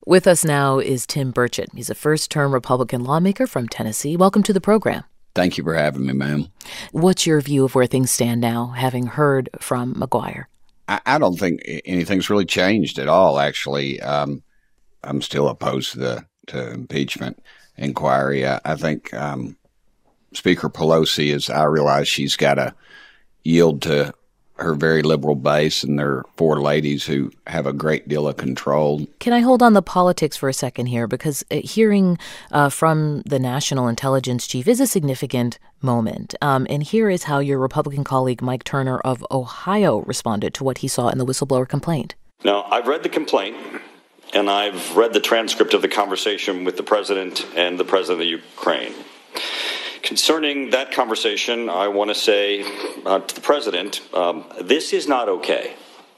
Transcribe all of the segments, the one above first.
With us now is Tim Burchett. He's a first-term Republican lawmaker from Tennessee. Welcome to the program. Thank you for having me, ma'am. What's your view of where things stand now, having heard from McGuire? I don't think anything's really changed at all, actually. I'm still opposed to impeachment inquiry. I think Speaker Pelosi, I realize she's got to yield to her very liberal base, and there are four ladies who have a great deal of control. Can I hold on the politics for a second here? Because hearing from the National Intelligence Chief is a significant moment. And here is how your Republican colleague Mike Turner of Ohio responded to what he saw in the whistleblower complaint. Now, I've read the complaint, and I've read the transcript of the conversation with the president and the president of Ukraine. Concerning that conversation, I want to say to the president, this is not okay.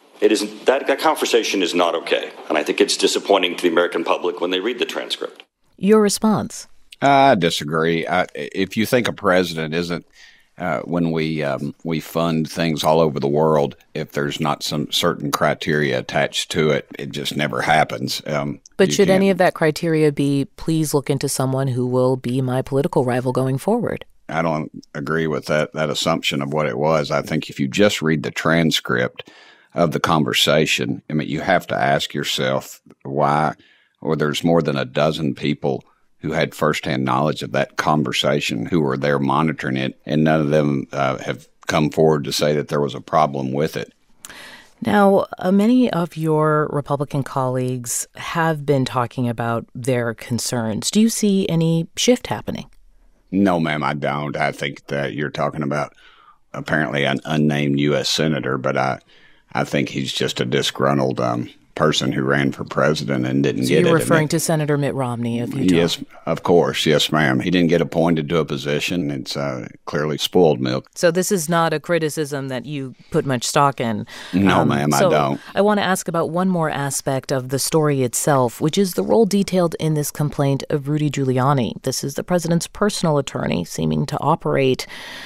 That conversation is not okay, and I think it's disappointing to the American public when they read the transcript. Your response? I disagree. If you think a president isn't, when we fund things all over the world, if there's not some certain criteria attached to it, it just never happens. But should any of that criteria be, please look into someone who will be my political rival going forward? I don't agree with that assumption of what it was. I think if you just read the transcript of the conversation, I mean, you have to ask yourself why, or there's more than a dozen people who had firsthand knowledge of that conversation who were there monitoring it, and none of them have come forward to say that there was a problem with it. Now, many of your Republican colleagues have been talking about their concerns. Do you see any shift happening? No, ma'am, I don't. I think that you're talking about apparently an unnamed U.S. senator, but I think he's just a disgruntled person who ran for president and didn't get it. So you're referring to Senator Mitt Romney of Utah? Yes, of course. Yes, ma'am. He didn't get appointed to a position. It's clearly spoiled milk. So this is not a criticism that you put much stock in? No, ma'am, I don't. I want to ask about one more aspect of the story itself, which is the role detailed in this complaint of Rudy Giuliani. This is the president's personal attorney, seeming to operate,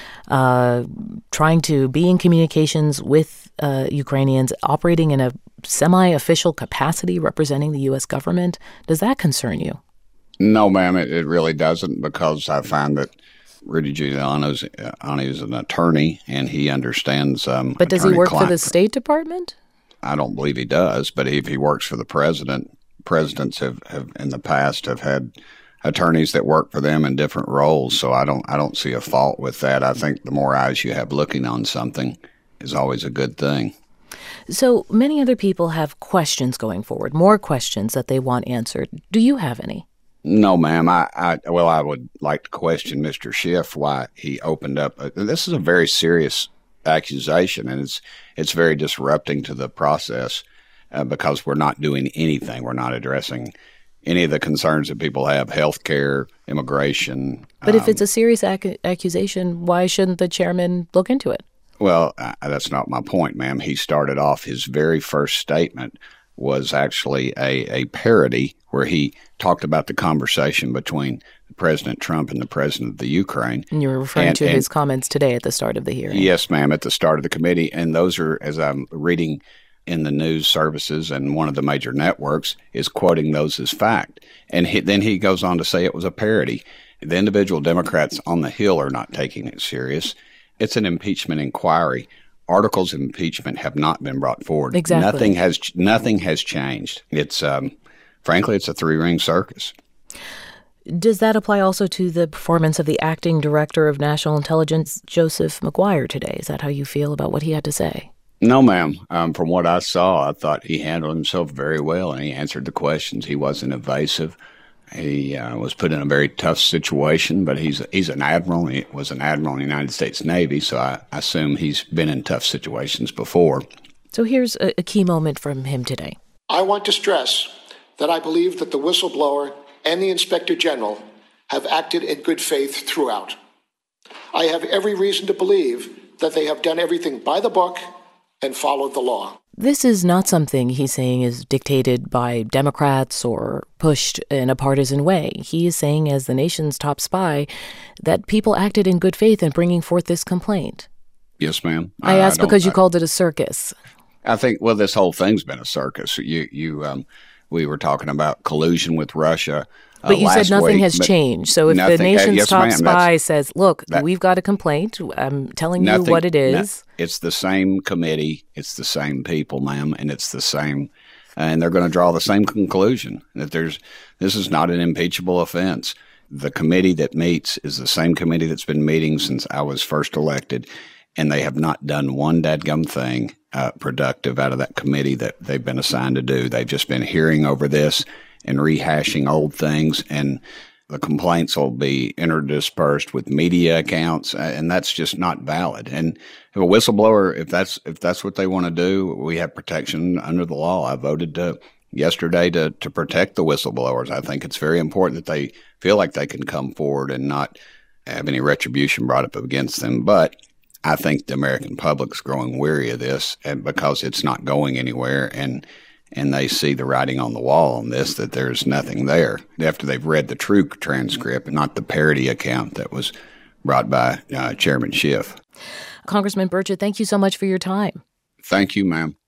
trying to be in communications with Ukrainians, operating in a semi-official capacity representing the U.S. government. Does that concern you? No, ma'am, it really doesn't, because I find that Rudy Giuliani is an attorney, and he understands But does he work for the State Department? I don't believe he does, but if he works for the president, presidents have in the past have had attorneys that work for them in different roles, so I don't see a fault with that. I think the more eyes you have looking on something is always a good thing. So many other people have questions going forward, more questions that they want answered. Do you have any? No, ma'am. I would like to question Mr. Schiff why he opened up. This is a very serious accusation, and it's very disrupting to the process because we're not doing anything. We're not addressing any of the concerns that people have, health care, immigration. But if it's a serious accusation, why shouldn't the chairman look into it? Well, that's not my point, ma'am. He started off, his very first statement was actually a parody where he talked about the conversation between President Trump and the president of the Ukraine. And you were referring to his comments today at the start of the hearing. Yes, ma'am, at the start of the committee. And those are, as I'm reading in the news services and one of the major networks, is quoting those as fact. And then he goes on to say it was a parody. The individual Democrats on the Hill are not taking it serious. It's an impeachment inquiry. Articles of impeachment have not been brought forward. Exactly. Nothing has changed. It's frankly, it's a three-ring circus. Does that apply also to the performance of the acting director of National Intelligence, Joseph McGuire, today? Is that how you feel about what he had to say? No, ma'am. From what I saw, I thought he handled himself very well, and he answered the questions. He wasn't evasive. He was put in a very tough situation, but he's an admiral. He was an admiral in the United States Navy, so I assume he's been in tough situations before. So here's a key moment from him today. I want to stress that I believe that the whistleblower and the Inspector General have acted in good faith throughout. I have every reason to believe that they have done everything by the book and followed the law. This is not something he's saying is dictated by Democrats or pushed in a partisan way. He is saying, as the nation's top spy, that people acted in good faith in bringing forth this complaint. Yes, ma'am. I asked because you called it a circus. I think, well, this whole thing's been a circus. We were talking about collusion with Russia. But you said nothing has changed. So if the nation's top spy says, look, we've got a complaint, I'm telling you what it is. It's the same committee. It's the same people, ma'am, and it's the same. And they're going to draw the same conclusion, that this is not an impeachable offense. The committee that meets is the same committee that's been meeting since I was first elected, and they have not done one dadgum thing productive out of that committee that they've been assigned to do. They've just been hearing over this and rehashing old things, and the complaints will be interdispersed with media accounts, and that's just not valid. And if a whistleblower, if that's what they want to do, we have protection under the law. I voted yesterday to protect the whistleblowers. I think it's very important that they feel like they can come forward and not have any retribution brought up against them. But I think the American public's growing weary of this, and because it's not going anywhere, and they see the writing on the wall on this, that there's nothing there after they've read the true transcript and not the parody account that was brought by Chairman Schiff. Congressman Burchett, thank you so much for your time. Thank you, ma'am.